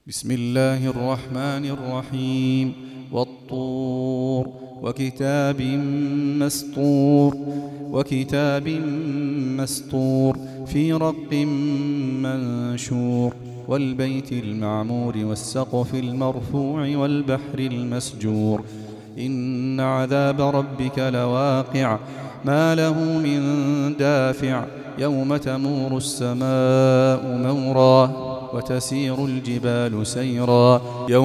بسم الله الرحمن الرحيم والطور وكتاب مسطور في رق منشور والبيت المعمور والسقف المرفوع والبحر المسجور إن عذاب ربك لواقع ما له من دافع يوم تمور السماء مورا وتسير الجبال سيرا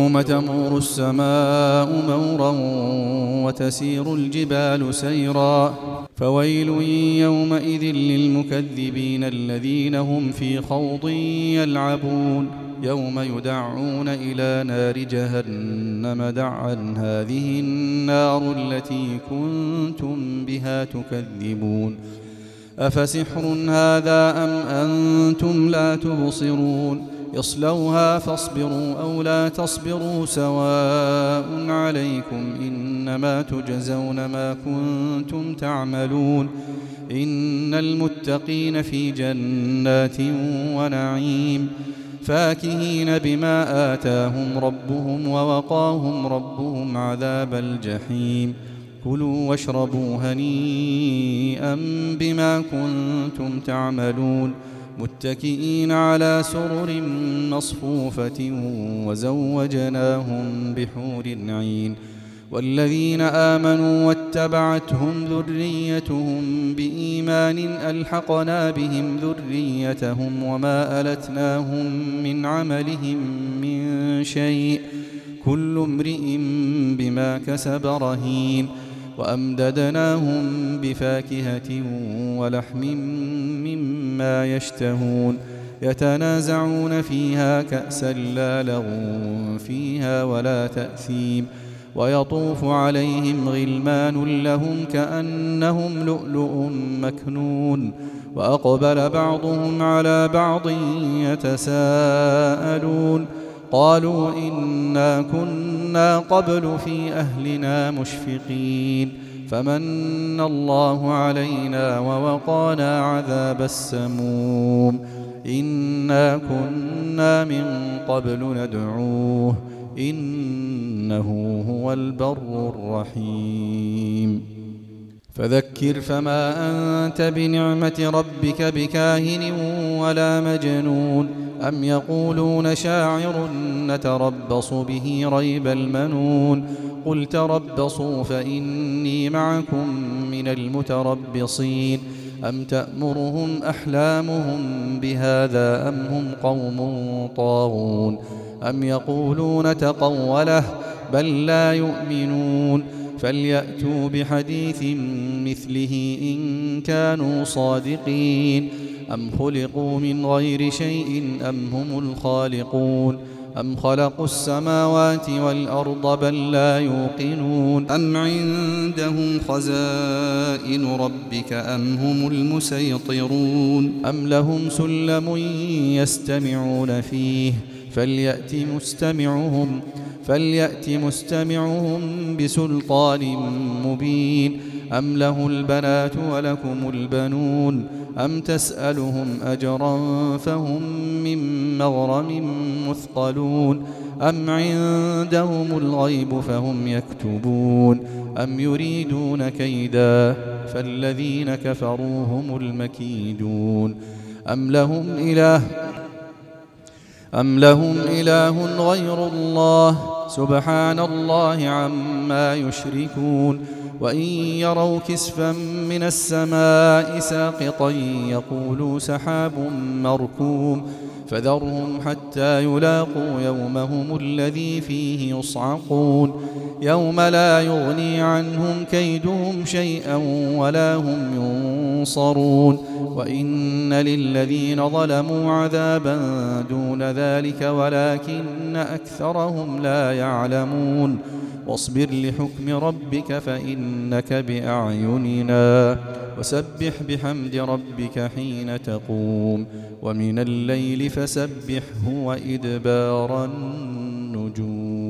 فويل يومئذ للمكذبين الذين هم في خوض يلعبون يوم يدعون إلى نار جهنم دعا هذه النار التي كنتم بها تكذبون أفسحر هذا أم أنتم لا تبصرون اصلوها فاصبروا أو لا تصبروا سواء عليكم إنما تجزون ما كنتم تعملون إن المتقين في جنات ونعيم فاكهين بما آتاهم ربهم ووقاهم ربهم عذاب الجحيم كلوا واشربوا هنيئا بما كنتم تعملون متكئين على سرر مصفوفة وزوجناهم بحور عين والذين آمنوا واتبعتهم ذريتهم بإيمان ألحقنا بهم ذريتهم وما ألتناهم من عملهم من شيء كل امرئ بما كسب رهين وأمددناهم بفاكهة ولحم مما يشتهون يتنازعون فيها كأسا لا لغو فيها ولا تأثيم ويطوف عليهم غلمان لهم كأنهم لؤلؤ مكنون وأقبل بعضهم على بعض يتساءلون قالوا إنا كنا قبل في أهلنا مشفقين فمن الله علينا ووقانا عذاب السموم إنا كنا من قبل ندعوه إنه هو البر الرحيم فذكر فما أنت بنعمة ربك بكاهن ولا مجنون أم يقولون شاعر نتربص به ريب المنون قل تربصوا فإني معكم من المتربصين أم تأمرهم أحلامهم بهذا أم هم قوم طاغون أم يقولون تقوله بل لا يؤمنون فليأتوا بحديث مثله إن كانوا صادقين أم خلقوا من غير شيء أم هم الخالقون أم خلقوا السماوات والأرض بل لا يوقنون أم عندهم خزائن ربك أم هم المسيطرون أم لهم سلم يستمعون فيه فليأت مستمعهم بسلطان مبين أم له البنات ولكم البنون أم تسألهم أجرا فهم من مغرم مثقلون أم عندهم الغيب فهم يكتبون أم يريدون كيدا فالذين كفروا هم المكيدون أم لهم إله غير الله سبحان الله عما يشركون وإن يروا كسفا من السماء ساقطا يقولوا سحاب مركوم فذرهم حتى يلاقوا يومهم الذي فيه يصعقون يوم لا يغني عنهم كيدهم شيئا ولا هم ينصرون وإن للذين ظلموا عذابا دون ذلك ولكن أكثرهم لا يعلمون واصبر لحكم ربك فإنك بأعيننا وسبح بحمد ربك حين تقوم ومن الليل فسبحه وإدبار النجوم